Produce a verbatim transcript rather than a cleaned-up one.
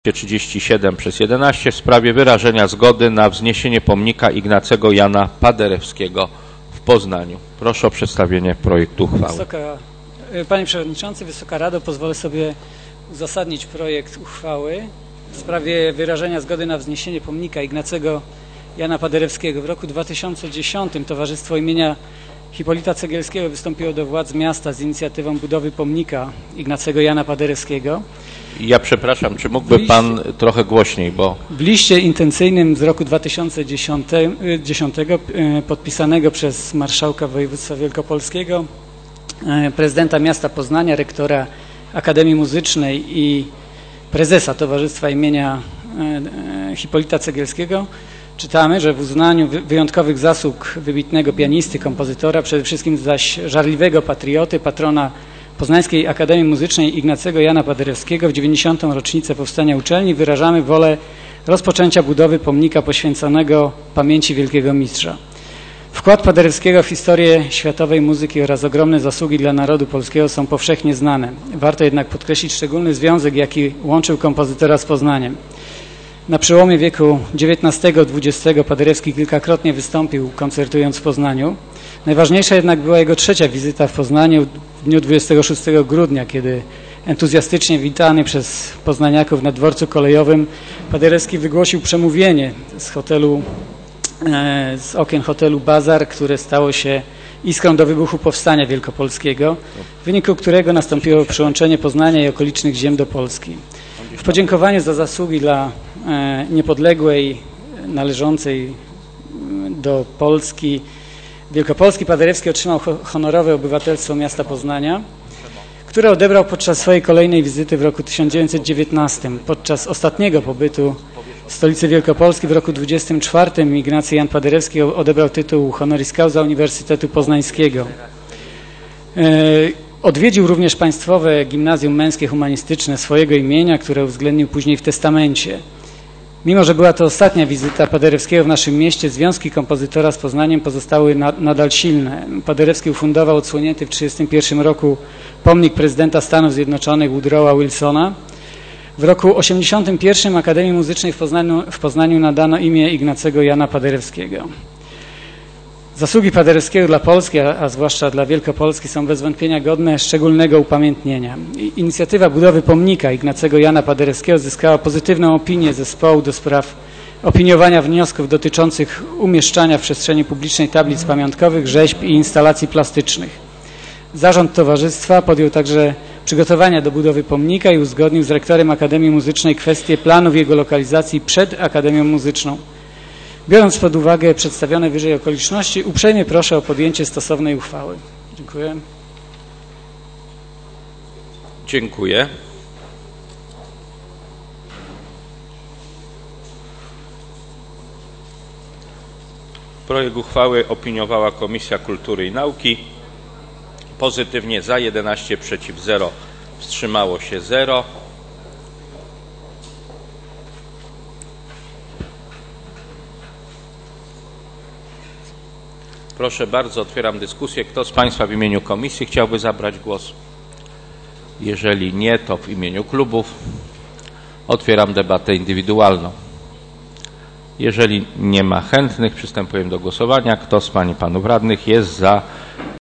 trzydzieści siedem przez jedenaście w sprawie wyrażenia zgody na wzniesienie pomnika Ignacego Jana Paderewskiego w Poznaniu. Proszę o przedstawienie projektu uchwały. Wysoka, Panie Przewodniczący, Wysoka Rado, pozwolę sobie uzasadnić projekt uchwały w sprawie wyrażenia zgody na wzniesienie pomnika Ignacego Jana Paderewskiego. W roku dwa tysiące dziesiątym Towarzystwo imienia Hipolita Cegielskiego wystąpiło do władz miasta z inicjatywą budowy pomnika Ignacego Jana Paderewskiego. Ja przepraszam, czy mógłby liście, Pan trochę głośniej, bo... W liście intencyjnym z roku dwa tysiące dziesiątego podpisanego przez marszałka województwa wielkopolskiego, prezydenta miasta Poznania, rektora Akademii Muzycznej i prezesa Towarzystwa imienia Hipolita Cegielskiego czytamy, że w uznaniu wyjątkowych zasług wybitnego pianisty, kompozytora, przede wszystkim zaś żarliwego patrioty, patrona Poznańskiej Akademii Muzycznej Ignacego Jana Paderewskiego w dziewięćdziesiątą rocznicę powstania uczelni wyrażamy wolę rozpoczęcia budowy pomnika poświęconego pamięci wielkiego mistrza. Wkład Paderewskiego w historię światowej muzyki oraz ogromne zasługi dla narodu polskiego są powszechnie znane. Warto jednak podkreślić szczególny związek, jaki łączył kompozytora z Poznaniem. Na przełomie wieku dziewiętnastego dwudziestego Paderewski kilkakrotnie wystąpił, koncertując w Poznaniu. Najważniejsza jednak była jego trzecia wizyta w Poznaniu w dniu dwudziestego szóstego grudnia, kiedy entuzjastycznie witany przez poznaniaków na dworcu kolejowym Paderewski wygłosił przemówienie z hotelu, z okien hotelu Bazar, które stało się iskrą do wybuchu powstania wielkopolskiego, w wyniku którego nastąpiło przyłączenie Poznania i okolicznych ziem do Polski. W podziękowaniu za zasługi dla niepodległej, należącej do Polski Wielkopolski Paderewski otrzymał honorowe obywatelstwo miasta Poznania, które odebrał podczas swojej kolejnej wizyty w roku tysiąc dziewięćset dziewiętnastym. Podczas ostatniego pobytu w stolicy Wielkopolski w roku dwudziestym czwartym Ignacy Jan Paderewski odebrał tytuł honoris causa Uniwersytetu Poznańskiego. Odwiedził również Państwowe Gimnazjum Męskie Humanistyczne swojego imienia, które uwzględnił później w testamencie. Mimo że była to ostatnia wizyta Paderewskiego w naszym mieście, związki kompozytora z Poznaniem pozostały na, nadal silne. Paderewski ufundował odsłonięty w tysiąc dziewięćset trzydziestym pierwszym roku pomnik prezydenta Stanów Zjednoczonych Woodrowa Wilsona. W roku tysiąc dziewięćset osiemdziesiątym pierwszym Akademii Muzycznej w Poznaniu, w Poznaniu nadano imię Ignacego Jana Paderewskiego. Zasługi Paderewskiego dla Polski, a, a zwłaszcza dla Wielkopolski, są bez wątpienia godne szczególnego upamiętnienia. Inicjatywa budowy pomnika Ignacego Jana Paderewskiego zyskała pozytywną opinię Zespołu do spraw opiniowania wniosków dotyczących umieszczania w przestrzeni publicznej tablic pamiątkowych, rzeźb i instalacji plastycznych. Zarząd Towarzystwa podjął także przygotowania do budowy pomnika i uzgodnił z rektorem Akademii Muzycznej kwestię planów jego lokalizacji przed Akademią Muzyczną. Biorąc pod uwagę przedstawione wyżej okoliczności, uprzejmie proszę o podjęcie stosownej uchwały. Dziękuję. Dziękuję. Projekt uchwały opiniowała Komisja Kultury i Nauki. Pozytywnie za jedenaście, przeciw zero, wstrzymało się zero. Proszę bardzo, otwieram dyskusję. Kto z Państwa w imieniu komisji chciałby zabrać głos? Jeżeli nie, to w imieniu klubów. Otwieram debatę indywidualną. Jeżeli nie ma chętnych, przystępujemy do głosowania. Kto z Pań i Panów Radnych jest za